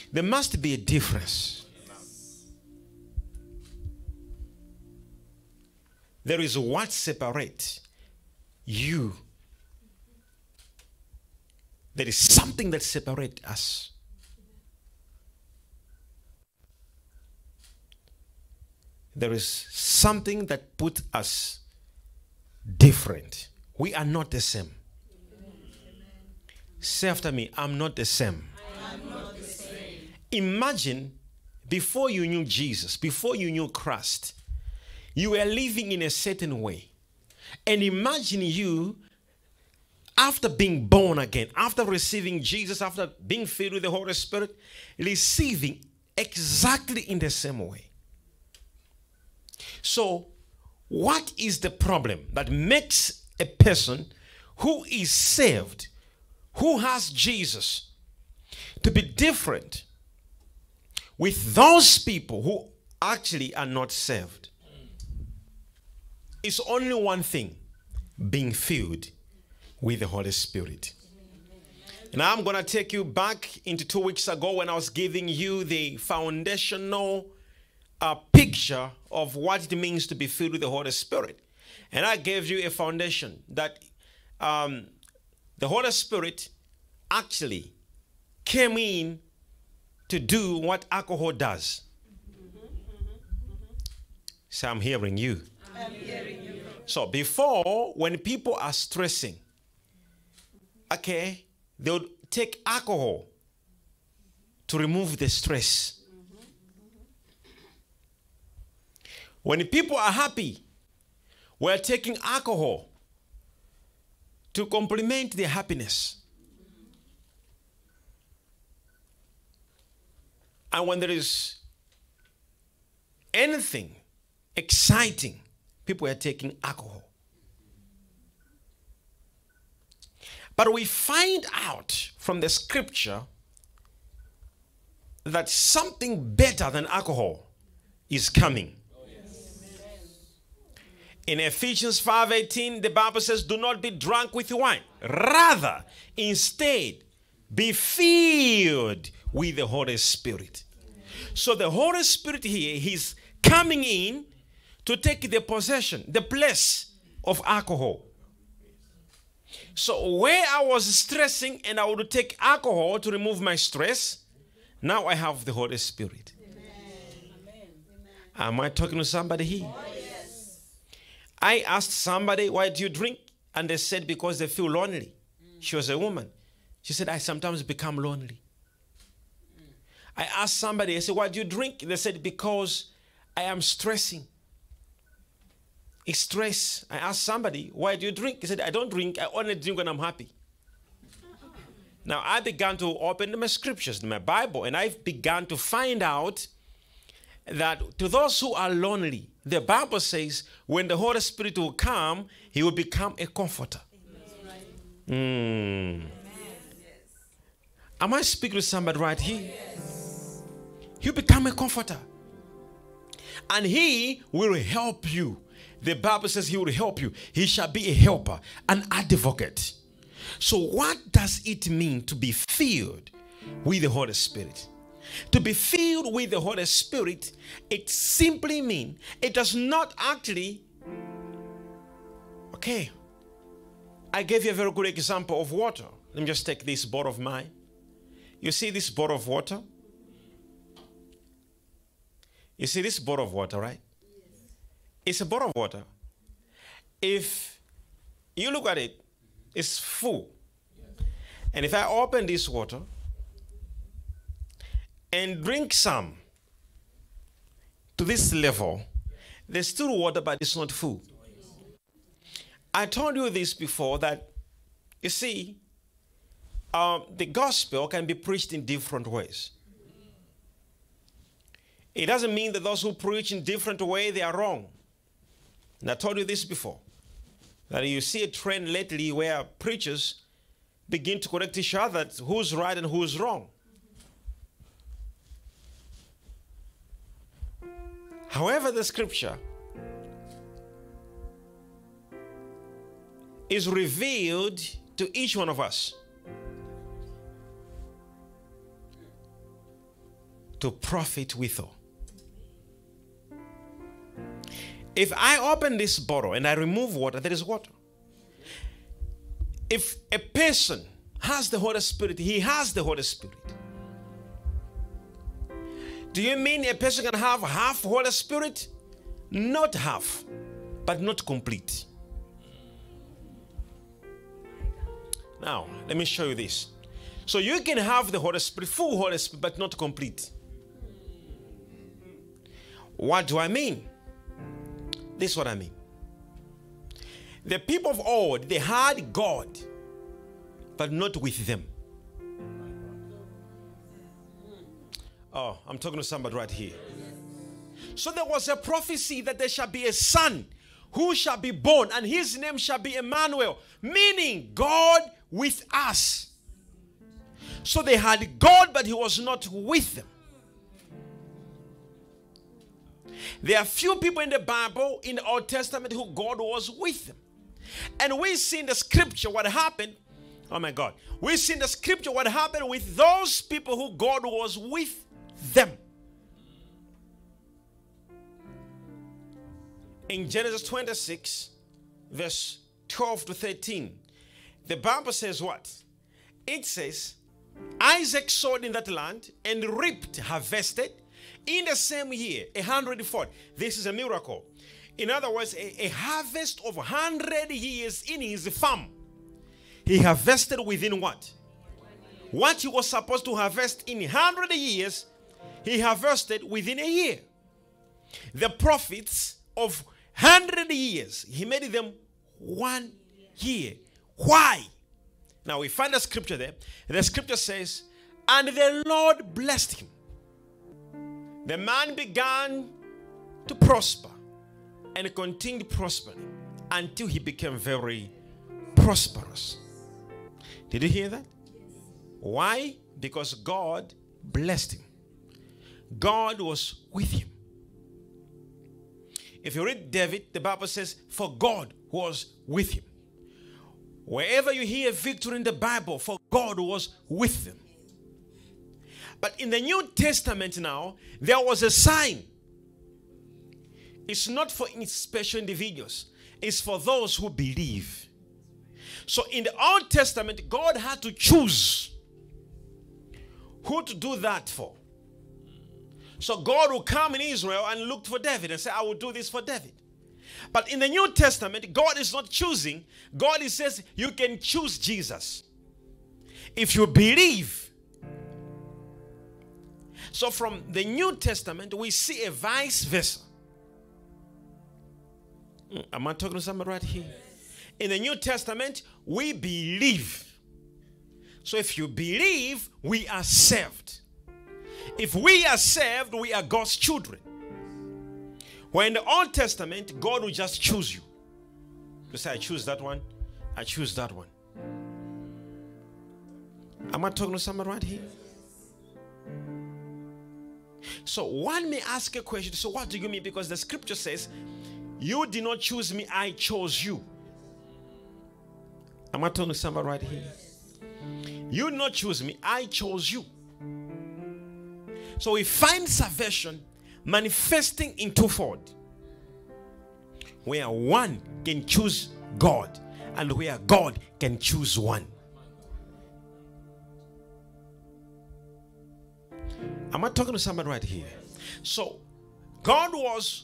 There must be a difference. There is what separates you. There is something that separates us. There is something that puts us different. We are not the same. Say after me, I'm not the same. I am not the same. Imagine before you knew Jesus, before you knew Christ, you were living in a certain way. And imagine you, after being born again, after receiving Jesus, after being filled with the Holy Spirit, receiving exactly in the same way. So, what is the problem that makes a person who is saved, who has Jesus, to be different with those people who actually are not saved? It's only one thing: being filled with the Holy Spirit. And I'm going to take you back into 2 weeks ago when I was giving you the foundational picture of what it means to be filled with the Holy Spirit. And I gave you a foundation that the Holy Spirit actually came in to do what alcohol does. So I'm hearing you. I'm hearing you. So before, when people are stressing, okay, they would take alcohol to remove the stress. When people are happy, we're taking alcohol to complement their happiness. And when there is anything exciting, people are taking alcohol. But we find out from the scripture that something better than alcohol is coming. In Ephesians 5:18, the Bible says, do not be drunk with wine. Rather, instead, be filled with the Holy Spirit. So the Holy Spirit here, he's coming in to take the possession, the place of alcohol. So where I was stressing and I would take alcohol to remove my stress, now I have the Holy Spirit. Amen. Am I talking to somebody here? Oh, yes. I asked somebody, why do you drink? And they said, because they feel lonely. She was a woman. She said, I sometimes become lonely. I asked somebody, I said, why do you drink? They said, because I am stressing. It's stress. I asked somebody, why do you drink? He said, I don't drink. I only drink when I'm happy. Now, I began to open my scriptures, my Bible, and I began to find out that to those who are lonely, the Bible says when the Holy Spirit will come, he will become a comforter. Am I speaking to somebody right here? Yes. He'll become a comforter. And he will help you. The Bible says he will help you. He shall be a helper, an advocate. So what does it mean to be filled with the Holy Spirit? To be filled with the Holy Spirit, it simply means, it does not actually, okay, I gave you a very good example of water. Let me just take this bottle of mine. You see this bottle of water? You see this bottle of water, right? It's a bottle of water. If you look at it, it's full. And if I open this water and drink some to this level, there's still water, but it's not full. I told you this before that, you see, the gospel can be preached in different ways. It doesn't mean that those who preach in different ways, they are wrong. And I told you this before, that you see a trend lately where preachers begin to correct each other who's right and who's wrong. However, the scripture is revealed to each one of us. to profit withal. If I open this bottle and I remove water, there is water. If a person has the Holy Spirit, he has the Holy Spirit. Do you mean a person can have half Holy Spirit? Not half, but not complete. Now, let me show you this. So you can have the Holy Spirit, full Holy Spirit, but not complete. What do I mean? This is what I mean. The people of old, they had God, but not with them. Oh, I'm talking to somebody right here. So there was a prophecy that there shall be a son who shall be born, and his name shall be Emmanuel, meaning God with us. So they had God, but he was not with them. There are few people in the Bible, in the Old Testament, who God was with them. And we see in the scripture what happened. Oh my God. We see in the scripture what happened with those people who God was with them. In Genesis 26, verse 12 to 13, the Bible says what? It says, Isaac sowed in that land and reaped, harvested in the same year, 100-fold. This is a miracle. In other words, a harvest of 100 years in his farm. He harvested within what? What he was supposed to harvest in 100 years, he harvested within a year. The profits of 100 years, he made them 1 year. Why? Now we find the scripture there. The scripture says, and the Lord blessed him. The man began to prosper and continued prospering until he became very prosperous. Did you hear that? Why? Because God blessed him. God was with him. If you read David, the Bible says, for God was with him. Wherever you hear victory in the Bible, for God was with them. But in the New Testament now, there was a sign. It's not for special individuals. It's for those who believe. So in the Old Testament, God had to choose who to do that for. So God will come in Israel and look for David and say, I will do this for David. But in the New Testament, God is not choosing. God says you can choose Jesus if you believe. So from the New Testament, we see a vice versa. Am I talking to somebody right here? In the New Testament, we believe. So if you believe, we are saved. If we are saved, we are God's children. When in the Old Testament, God will just choose you. You say, I choose that one. I choose that one. Am I talking to somebody right here? So one may ask a question. So what do you mean? Because the scripture says, you did not choose me, I chose you. Am I talking to somebody right here? You did not choose me, I chose you. So we find salvation manifesting in twofold. Where one can choose God and where God can choose one. Am I talking to somebody right here? So God was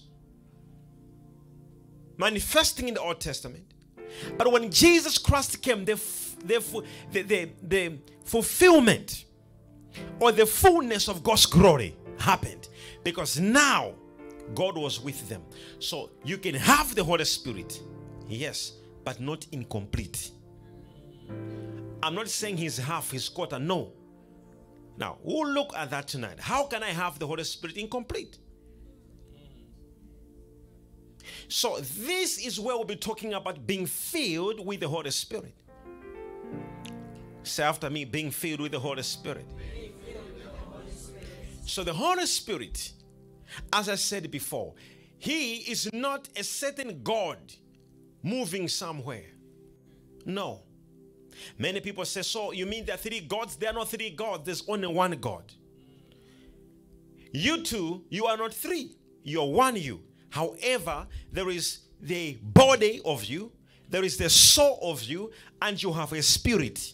manifesting in the Old Testament. But when Jesus Christ came, the fulfillment or the fullness of God's glory happened. Because now God was with them. So you can have the Holy Spirit, yes, but not incomplete. I'm not saying he's half, he's quarter, no. Now, we'll look at that tonight. How can I have the Holy Spirit incomplete? So this is where we'll be talking about being filled with the Holy Spirit. Say after me, being filled with the Holy Spirit. So the Holy Spirit, as I said before, he is not a certain God moving somewhere. No. Many people say, so you mean there are three gods? There are not three gods. There's only one God. You two, you are not three. You're one you. However, there is the body of you, there is the soul of you, and you have a spirit.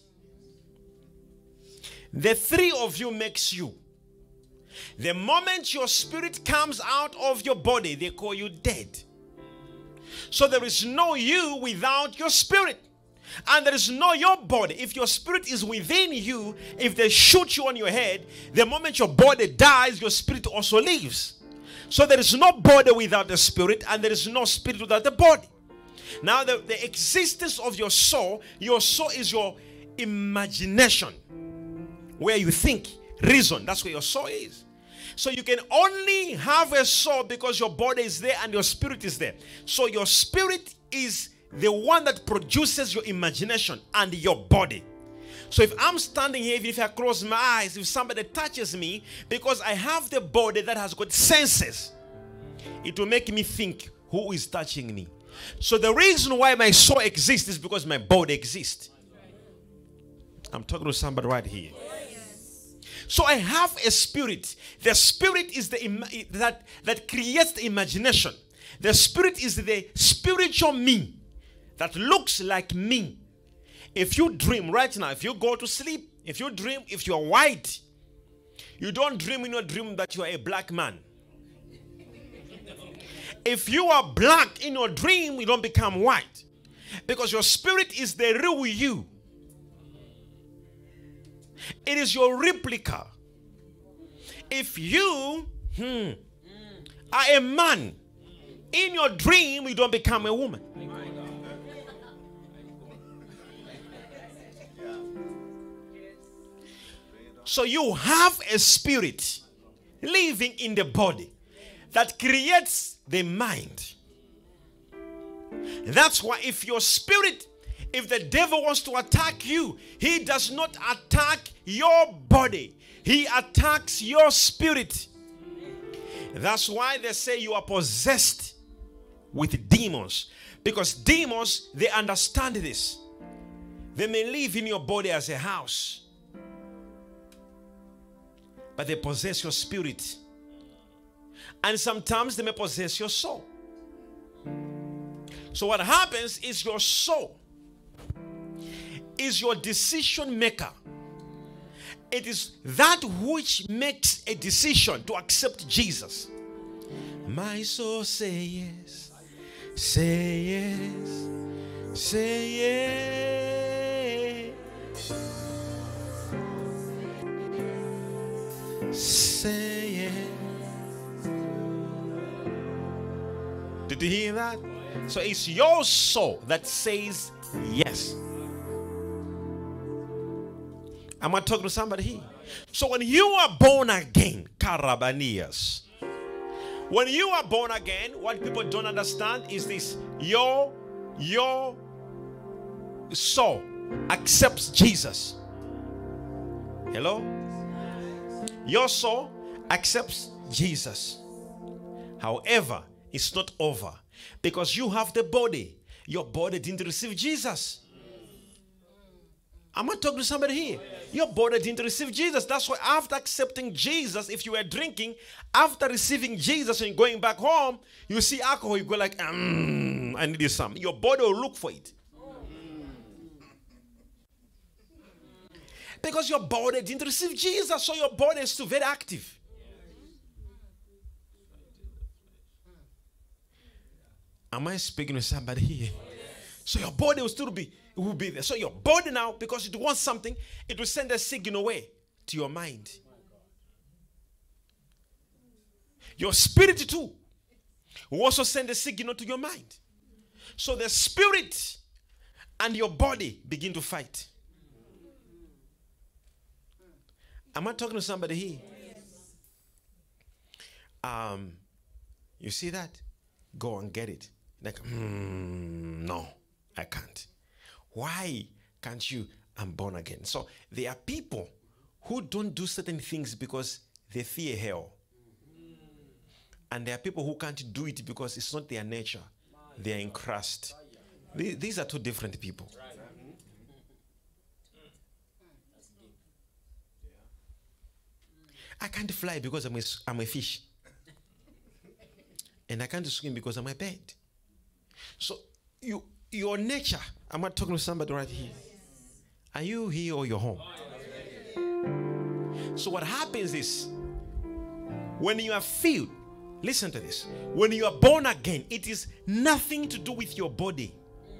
The three of you makes you. The moment your spirit comes out of your body, they call you dead. So there is no you without your spirit. And there is no your body. If your spirit is within you, if they shoot you on your head, the moment your body dies, your spirit also leaves. So there is no body without the spirit, and there is no spirit without the body. Now the existence of your soul is your imagination, where you think, reason. That's where your soul is. So you can only have a soul because your body is there and your spirit is there. So your spirit is the one that produces your imagination and your body. So if I'm standing here, even if I close my eyes, if somebody touches me, because I have the body that has got senses, it will make me think, who is touching me? So the reason why my soul exists is because my body exists. I'm talking to somebody right here. So I have a spirit. The spirit is that creates the imagination. The spirit is the spiritual me that looks like me. If you dream right now, if you go to sleep, if you dream, if you are white, you don't dream in your dream that you are a black man. If you are black in your dream, you don't become white. Because your spirit is the real you. It is your replica. If you are a man, in your dream, you don't become a woman. So you have a spirit living in the body that creates the mind. That's why if your spirit, if the devil wants to attack you, he does not attack your body. He attacks your spirit. That's why they say you are possessed with demons. Because demons, they understand this. They may live in your body as a house, but they possess your spirit. And sometimes they may possess your soul. So what happens is your soul is your decision maker. It is that which makes a decision to accept Jesus. My soul say yes, say yes, say yes, say yes. Did you hear that? So it's your soul that says yes. Am I talking to somebody here? So when you are born again, Karabanias, when you are born again, what people don't understand is this: your soul accepts Jesus. Hello? Your soul accepts Jesus. However, it's not over, because you have the body. Your body didn't receive Jesus. Am I talking to somebody here? Your body didn't receive Jesus. That's why after accepting Jesus, if you were drinking, after receiving Jesus and going back home, you see alcohol, you go like, I need some. Your body will look for it. Because your body didn't receive Jesus, so your body is still very active. Am I speaking to somebody here? So your body will still be, it will be there. So your body now, because it wants something, it will send a signal away to your mind. Your spirit too will also send a signal to your mind. So the spirit and your body begin to fight. Am I talking to somebody here? You see that? Go and get it. Like, no, I can't. Why can't you? I'm born again. So there are people who don't do certain things because they fear hell. And there are people who can't do it because it's not their nature. They are in Christ. These are two different people. I can't fly because I'm a fish. And I can't swim because I'm a bird. So your nature, am I talking to somebody right here? Are you here or you're home? So what happens is, when you are filled, listen to this. When you are born again, it is nothing to do with your body.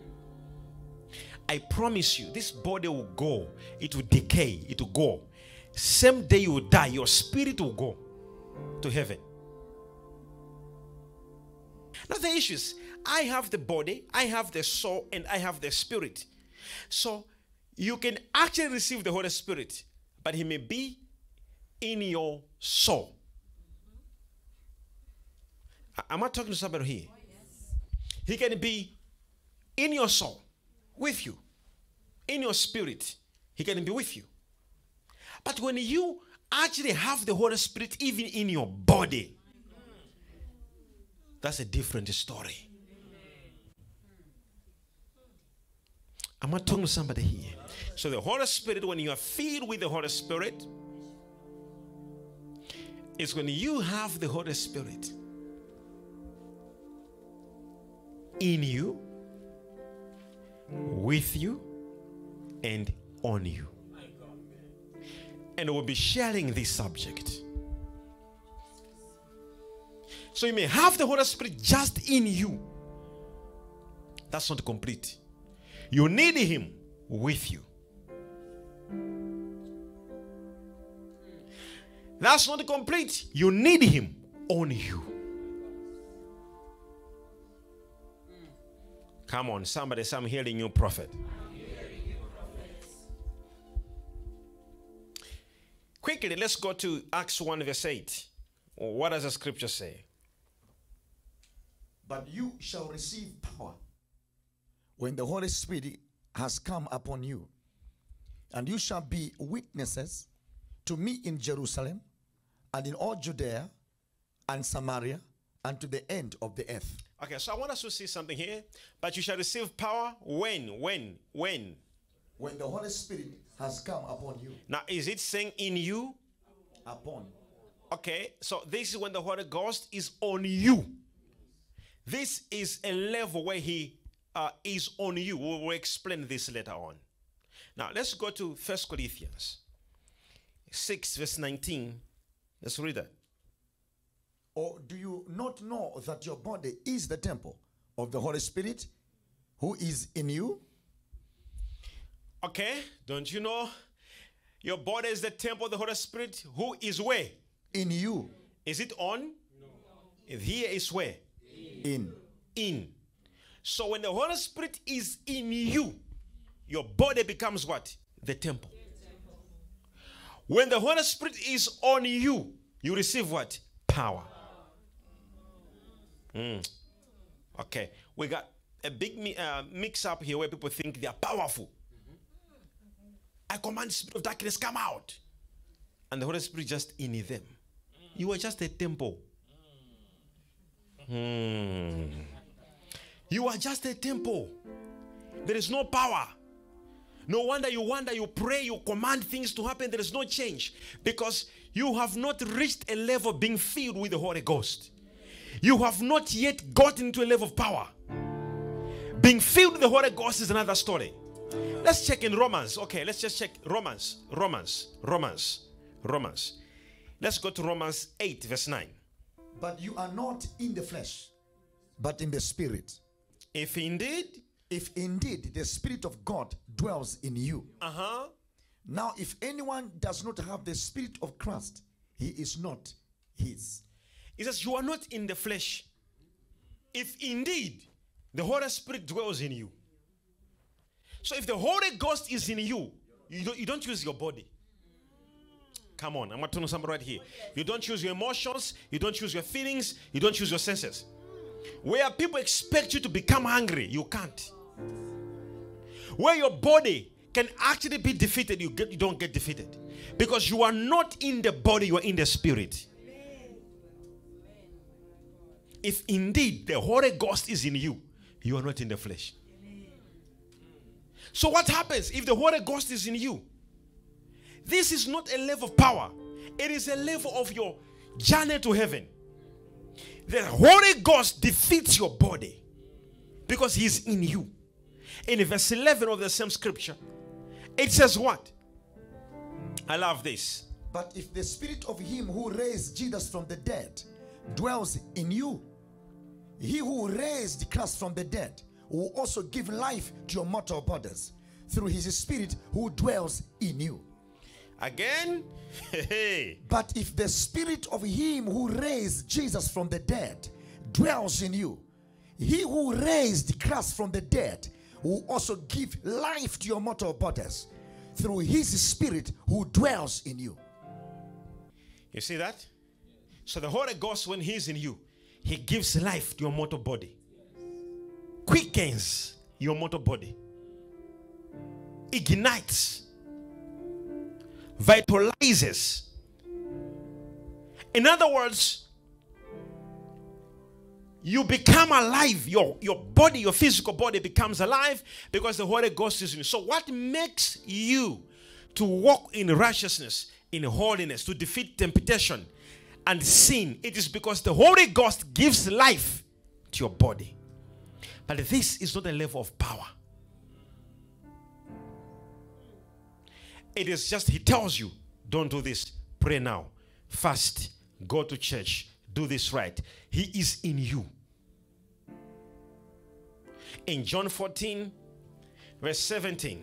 I promise you, this body will go. It will decay. It will go. Same day you will die, your spirit will go to heaven. Now the issue is, I have the body, I have the soul, and I have the spirit. So you can actually receive the Holy Spirit, but he may be in your soul. Am I talking to somebody here? Oh, yes. He can be in your soul, with you, in your spirit. He can be with you. But when you actually have the Holy Spirit even in your body, that's a different story. Am I talking to somebody here? So the Holy Spirit, when you are filled with the Holy Spirit, it's when you have the Holy Spirit in you, with you, and on you. And we'll be sharing this subject. So you may have the Holy Spirit just in you. That's not complete. You need him with you. That's not complete. You need him on you. Come on, somebody say, I'm hearing you, prophet. Quickly, let's go to Acts 1 verse 8. What does the scripture say? But you shall receive power when the Holy Spirit has come upon you, and you shall be witnesses to me in Jerusalem and in all Judea and Samaria and to the end of the earth. Okay, so I want us to see something here. But you shall receive power when? When the Holy Spirit has come upon you. Now, is it saying in you? Upon. Okay, so this is when the Holy Ghost is on you. This is a level where he is on you. We will explain this later on. Now, let's go to 1 Corinthians 6 verse 19. Let's read that. Or do you not know that your body is the temple of the Holy Spirit who is in you? Okay, don't you know your body is the temple of the Holy Spirit who is where? In you. Is it on? No. Here is where? In. So when the Holy Spirit is in you, your body becomes what? The temple. When the Holy Spirit is on you, you receive what? Power. Okay, we got a big mix up here where people think they are powerful. I command the spirit of darkness, come out. And the Holy Spirit just in them. You are just a temple. You are just a temple. There is no power. No wonder, you pray, you command things to happen. There is no change. Because you have not reached a level of being filled with the Holy Ghost. You have not yet gotten to a level of power. Being filled with the Holy Ghost is another story. Let's check in Romans. Okay, let's just check Romans. Let's go to Romans 8 verse 9. But you are not in the flesh, but in the spirit. If indeed the Spirit of God dwells in you. Now, if anyone does not have the Spirit of Christ, he is not his. He says you are not in the flesh. If indeed the Holy Spirit dwells in you. So if the Holy Ghost is in you, you don't use your body. Come on, I'm talking to somebody right here. You don't use your emotions, you don't use your feelings, you don't use your senses. Where people expect you to become hungry, you can't. Where your body can actually be defeated, you don't get defeated. Because you are not in the body, you are in the spirit. If indeed the Holy Ghost is in you, you are not in the flesh. So what happens if the Holy Ghost is in you? This is not a level of power. It is a level of your journey to heaven. The Holy Ghost defeats your body because He's in you. In verse 11 of the same scripture, it says what? I love this. But if the spirit of him who raised Jesus from the dead dwells in you, he who raised Christ from the dead will also give life to your mortal bodies through his spirit who dwells in you. Again, but if the spirit of him who raised Jesus from the dead dwells in you, he who raised Christ from the dead will also give life to your mortal bodies through his spirit who dwells in you. You see that? So the Holy Ghost, when He's in you, He gives life to your mortal body, quickens your mortal body, ignites, vitalizes. In other words, you become alive. Your body, your physical body becomes alive because the Holy Ghost is in you. So what makes you to walk in righteousness, in holiness, to defeat temptation and sin? It is because the Holy Ghost gives life to your body. But this is not a level of power. It is just He tells you, don't do this, pray now, fast, go to church, do this right. He is in you. In John 14 verse 17,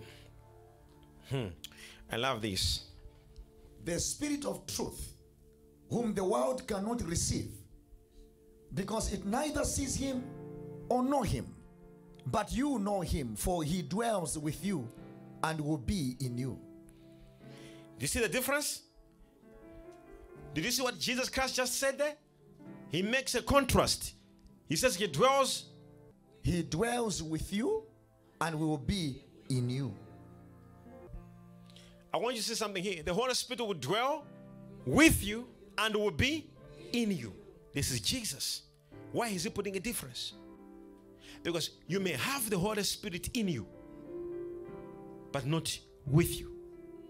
I love this. The spirit of truth, whom the world cannot receive, because it neither sees him or know him, but you know him, for he dwells with you and will be in you. Do you see the difference? Did you see what Jesus Christ just said there? He makes a contrast. He says he dwells with you and will be in you. I want you to see something here. The Holy Spirit will dwell with you and will be in you. This is Jesus. Why is He putting a difference? Because you may have the Holy Spirit in you, but not with you.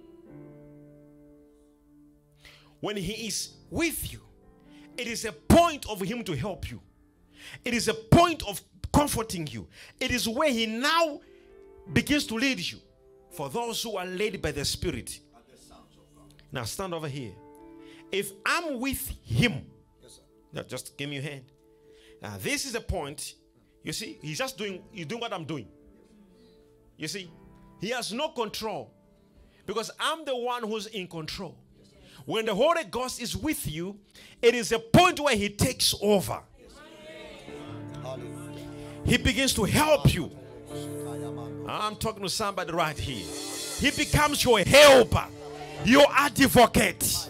When He is with you, it is a point of Him to help you. It is a point of comforting you. It is where He now begins to lead you. For those who are led by the Spirit. Now stand over here. If I'm with Him, now just give me your hand. Now this is a point. You see, He's doing what I'm doing. You see, He has no control because I'm the one who's in control. When the Holy Ghost is with you, it is a point where He takes over. He begins to help you. I'm talking to somebody right here. He becomes your helper, your advocate.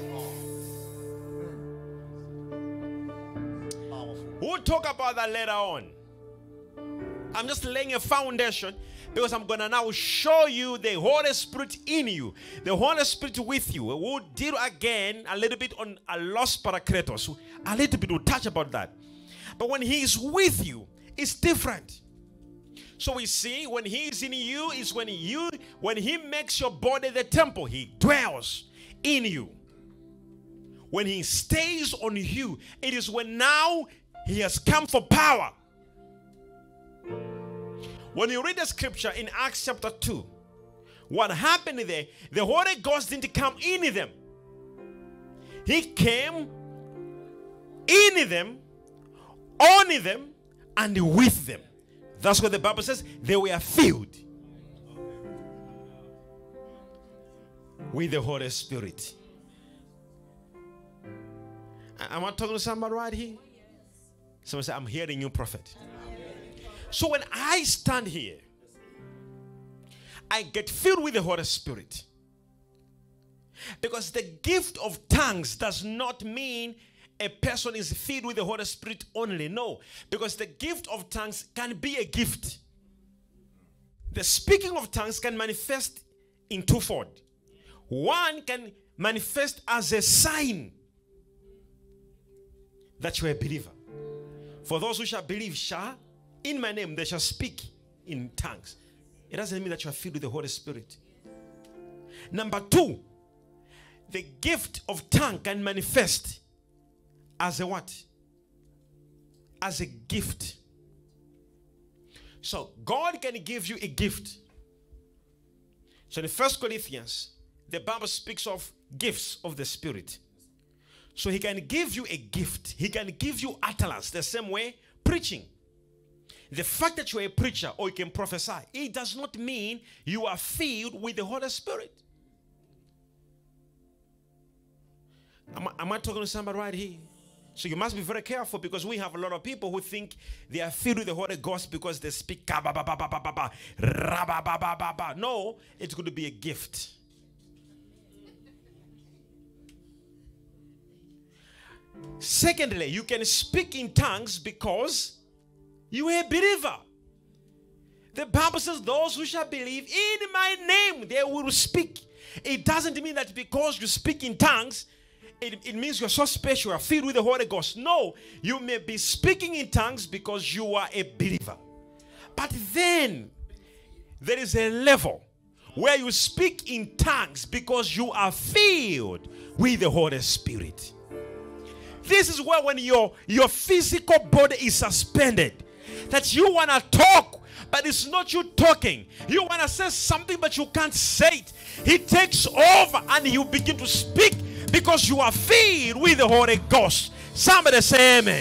We'll talk about that later on. I'm just laying a foundation because I'm going to now show you the Holy Spirit in you, the Holy Spirit with you. We'll deal again a little bit on a lost Parakletos. A little bit, we'll touch about that. But when He is with you, it's different. So we see when He is in you is when He makes your body the temple. He dwells in you. When He stays on you, it is when now He has come for power. When you read the scripture in Acts chapter 2, what happened there, the Holy Ghost didn't come in them. He came in them, on them, and with them. That's what the Bible says. They were filled with the Holy Spirit. Am I talking to somebody right here? Someone say, I'm hearing you, prophet. So when I stand here, I get filled with the Holy Spirit. Because the gift of tongues does not mean a person is filled with the Holy Spirit only. No. Because the gift of tongues can be a gift. The speaking of tongues can manifest in twofold. One can manifest as a sign that you are a believer. For those who shall believe shall, in my name, they shall speak in tongues. It doesn't mean that you are filled with the Holy Spirit. Number two, the gift of tongue can manifest as a what? As a gift. So God can give you a gift. So in 1 Corinthians, the Bible speaks of gifts of the Spirit. So he can give you a gift. He can give you utterance. The same way preaching. The fact that you are a preacher or you can prophesy, it does not mean you are filled with the Holy Spirit. Am I talking to somebody right here? So you must be very careful, because we have a lot of people who think they are filled with the Holy Ghost because they speak. No, it could be a gift. Secondly, you can speak in tongues because you are a believer. The Bible says those who shall believe in my name, they will speak. It doesn't mean that because you speak in tongues, it means you're so special, you're filled with the Holy Ghost. No, you may be speaking in tongues because you are a believer. But then, there is a level where you speak in tongues because you are filled with the Holy Spirit. This is where when your physical body is suspended, that you want to talk, but it's not you talking. You want to say something, but you can't say it. He takes over and you begin to speak because you are filled with the Holy Ghost. Somebody say amen.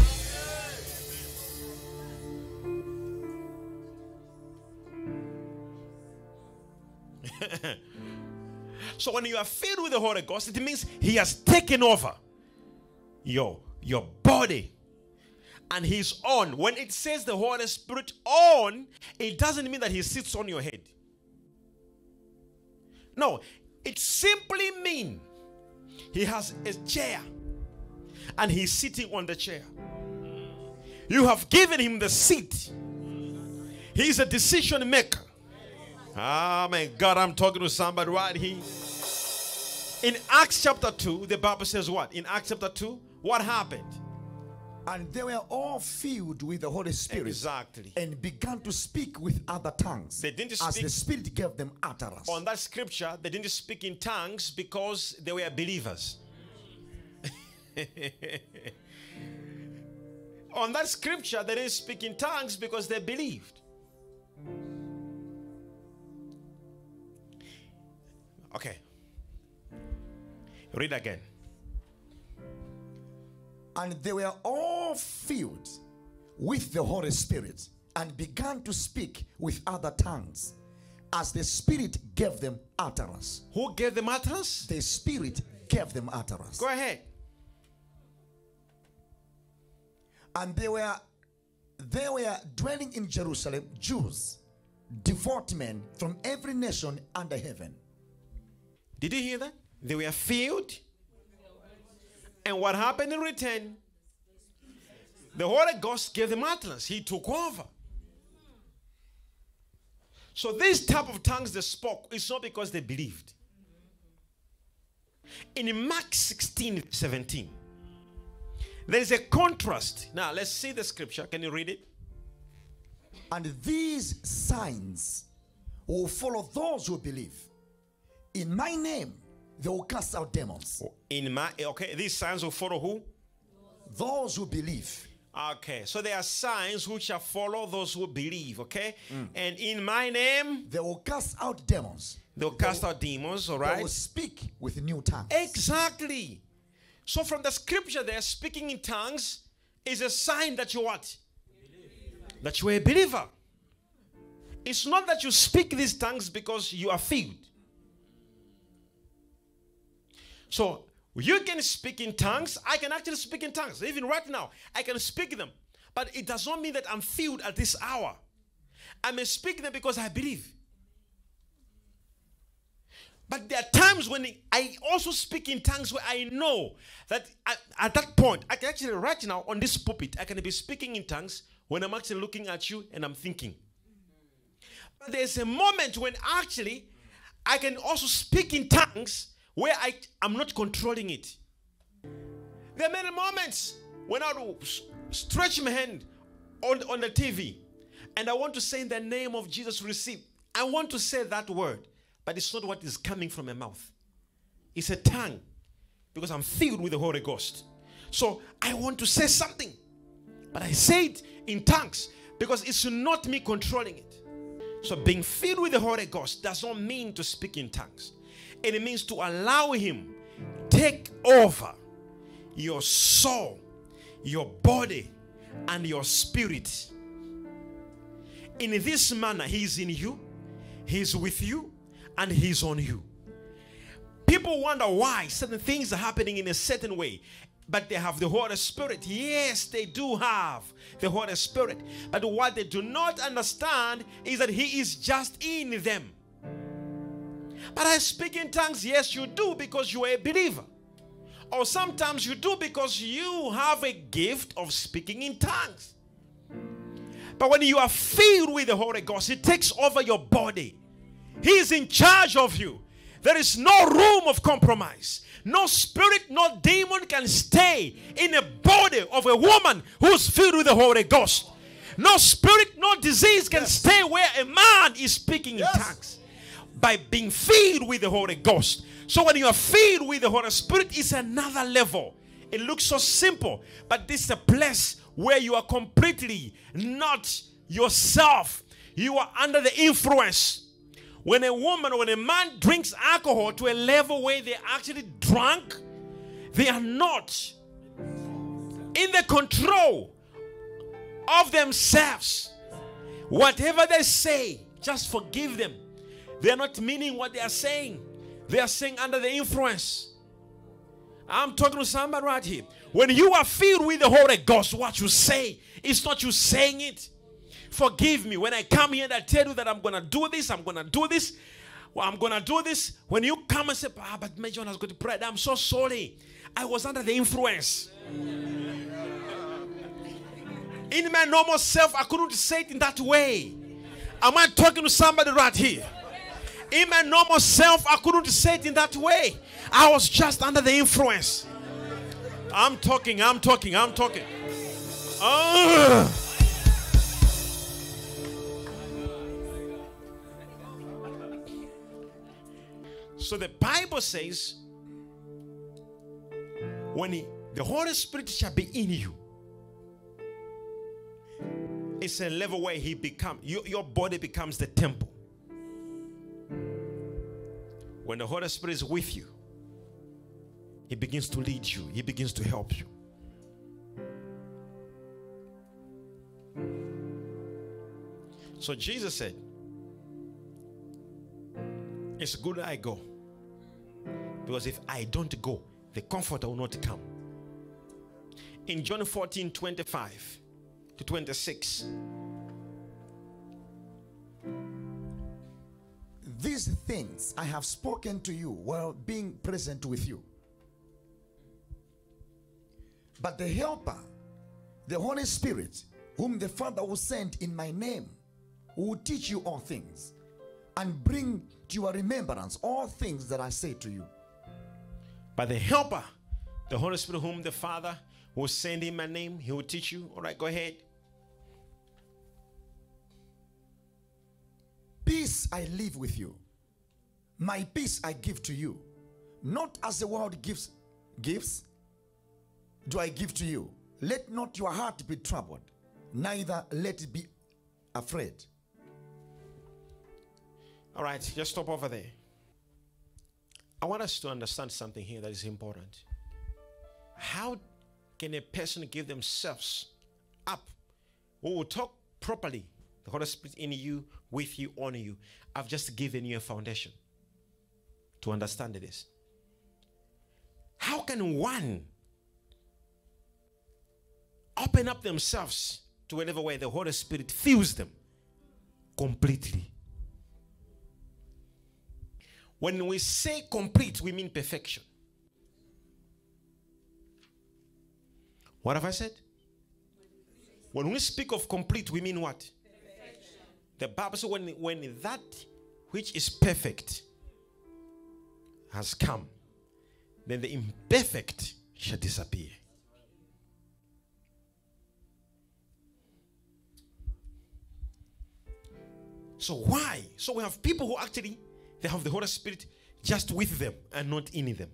So when you are filled with the Holy Ghost, it means he has taken over your body. And he's on. When it says the Holy Spirit on, it doesn't mean that he sits on your head. No, it simply means he has a chair and he's sitting on the chair. You have given him the seat. He's a decision maker. Oh my God, I'm talking to somebody right here. In Acts chapter 2, the Bible says what? In Acts chapter 2, what happened? And they were all filled with the Holy Spirit. Exactly. And began to speak with other tongues. They didn't as speak. the Spirit gave them utterance. On that scripture, they didn't speak in tongues because they were believers. On that scripture, they didn't speak in tongues because they believed. Okay. Read again. And they were all filled with the Holy Spirit and began to speak with other tongues as the Spirit gave them utterance. Who gave them utterance? The Spirit gave them utterance. Go ahead. And they were dwelling in Jerusalem Jews, devout men from every nation under heaven. Did you hear that? They were filled. And what happened in return? The Holy Ghost gave them utterance. He took over. So this type of tongues they spoke, it's not because they believed. In Mark 16:17, there is a contrast. Now let's see the scripture. Can you read it? And these signs will follow those who believe. In my name, they will cast out demons. These signs will follow who? Those who believe. Okay, so there are signs which shall follow those who believe, okay? And in my name, they will cast out demons. They'll cast out demons, all right? They will speak with new tongues. Exactly. So from the scripture there, speaking in tongues is a sign that you what? That you are a believer. It's not that you speak these tongues because you are filled. So you can speak in tongues. I can actually speak in tongues. Even right now, I can speak them. But it does not mean that I'm filled at this hour. I may speak them because I believe. But there are times when I also speak in tongues where I know that at that point, I can actually right now on this pulpit, I can be speaking in tongues when I'm actually looking at you and I'm thinking. But there's a moment when actually I can also speak in tongues where I'm not controlling it. There are many moments when I will stretch my hand on the TV and I want to say in the name of Jesus receive. I want to say that word, but it's not what is coming from my mouth. is a tongue because I'm filled with the Holy Ghost. So I want to say something, but I say it in tongues because it's not me controlling it. So being filled with the Holy Ghost does not mean to speak in tongues. It means to allow Him take over your soul, your body, and your spirit. In this manner, He is in you, He is with you, and He is on you. People wonder why certain things are happening in a certain way, but they have the Holy Spirit. Yes, they do have the Holy Spirit. But what they do not understand is that He is just in them. But I speak in tongues. Yes, you do because you are a believer. Or sometimes you do because you have a gift of speaking in tongues. But when you are filled with the Holy Ghost, He takes over your body. He is in charge of you. There is no room of compromise. No spirit, no demon can stay in a body of a woman who's filled with the Holy Ghost. No spirit, no disease can stay where a man is speaking in tongues. By being filled with the Holy Ghost. So when you are filled with the Holy Spirit, it's another level. It looks so simple, but this is a place where you are completely not yourself. You are under the influence. When a woman or when a man drinks alcohol to a level where they're actually drunk, they are not in the control of themselves. Whatever they say, just forgive them. They are not meaning what they are saying. They are saying under the influence. I'm talking to somebody right here. When you are filled with the Holy Ghost, what you say, it's not you saying it. Forgive me. When I come here and I tell you that I'm going to do this, I'm going to do this, well, I'm going to do this. When you come and say, but Major has got to pray, I'm so sorry. I was under the influence. In my normal self, I couldn't say it in that way. Am I talking to somebody right here? In my normal self, I couldn't say it in that way. I was just under the influence. I'm talking. So the Bible says, when the Holy Spirit shall be in you, it's a level where your body becomes the temple. When the Holy Spirit is with you, He begins to lead you. He begins to help you. So Jesus said, it's good that I go. Because if I don't go, the Comforter will not come. In John 14:25-26. These things I have spoken to you while being present with you. But the Helper, the Holy Spirit, whom the Father will send in my name, will teach you all things and bring to your remembrance all things that I say to you. But the Helper, the Holy Spirit, whom the Father will send in my name, He will teach you. All right, go ahead. Peace I leave with you. My peace I give to you. Not as the world gives, do I give to you. Let not your heart be troubled, neither let it be afraid. All right, just stop over there. I want us to understand something here that is important. How can a person give themselves up? We will talk properly. The Holy Spirit in you, with you, on you. I've just given you a foundation to understand this. How can one open up themselves to a level where the Holy Spirit fills them completely? When we say complete, we mean perfection. What have I said? When we speak of complete, we mean what? Perfection. The Bible says when that which is perfect has come, then the imperfect shall disappear. So why? So we have people who actually, they have the Holy Spirit just with them and not in them.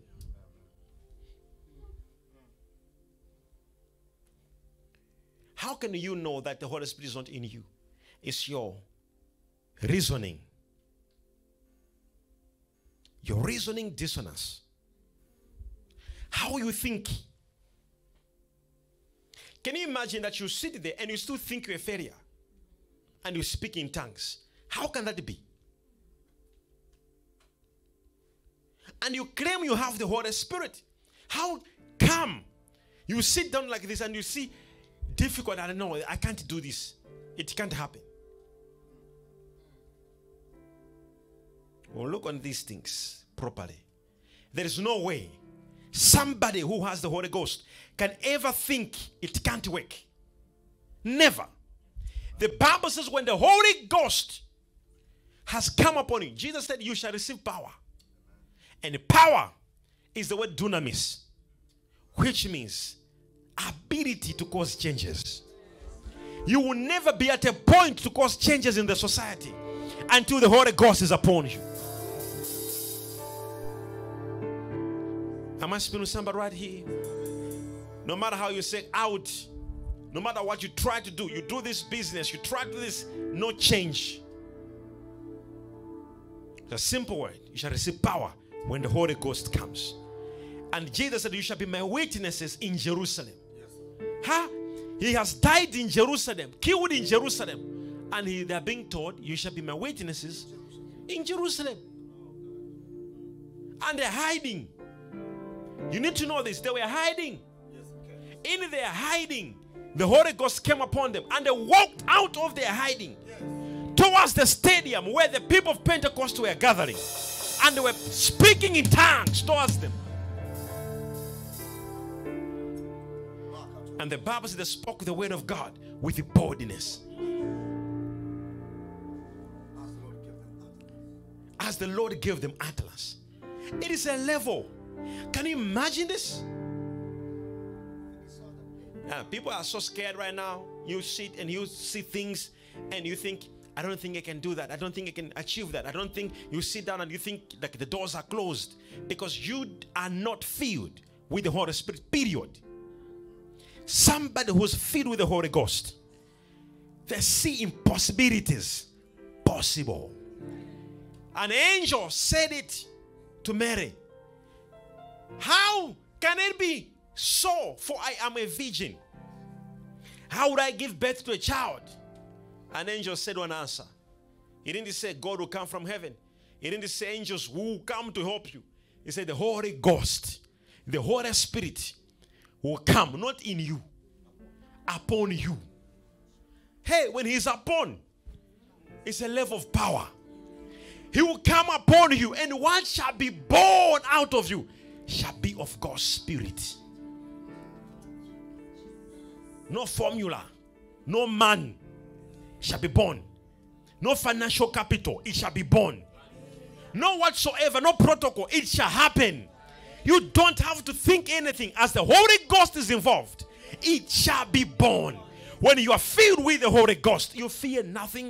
How can you know that the Holy Spirit is not in you? It's your reasoning. Your reasoning dissonance. How you think. Can you imagine that you sit there and you still think you're a failure? And you speak in tongues. How can that be? And you claim you have the Holy Spirit. How come you sit down like this and you see difficult, I don't know, I can't do this. It can't happen. Well, look on these things properly. There is no way somebody who has the Holy Ghost can ever think it can't work. Never. The Bible says when the Holy Ghost has come upon you, Jesus said you shall receive power. And the power is the word dunamis, which means ability to cause changes. You will never be at a point to cause changes in the society until the Holy Ghost is upon you. Am I speaking to somebody right here? No matter how you say out, no matter what you try to do, you do this business, you try to do this, no change. It's a simple word. You shall receive power when the Holy Ghost comes. And Jesus said, you shall be my witnesses in Jerusalem. Huh? He has died in Jerusalem, killed in Jerusalem. And they are being told, you shall be my witnesses in Jerusalem. And they're hiding. You need to know this. They were hiding. In their hiding, the Holy Ghost came upon them. And they walked out of their hiding towards the stadium where the people of Pentecost were gathering. And they were speaking in tongues towards them. And the Bible says they spoke the word of God with boldness. As the Lord gave them utterance. It is a level. Can you imagine this? People are so scared right now. You sit and you see things and you think, I don't think I can do that. I don't think I can achieve that. I don't think. You sit down and you think like the doors are closed because you are not filled with the Holy Spirit, period. Somebody who's filled with the Holy Ghost, they see impossibilities possible. An angel said it to Mary. How can it be so? For I am a virgin. How would I give birth to a child? An angel said one answer. He didn't say God will come from heaven. He didn't say angels will come to help you. He said the Holy Ghost, the Holy Spirit will come, not in you, upon you. Hey, when he's upon, it's a level of power. He will come upon you, and what shall be born out of you shall be of God's Spirit. No formula, no man shall be born. No financial capital, it shall be born. No whatsoever, no protocol, it shall happen. You don't have to think anything. As the Holy Ghost is involved, it shall be born. When you are filled with the Holy Ghost, you fear nothing.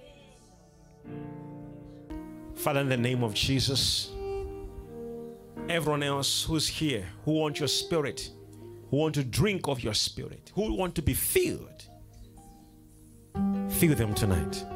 Father, in the name of Jesus, everyone else who's here, who wants your Spirit, who want to drink of your Spirit, who want to be filled, fill them tonight.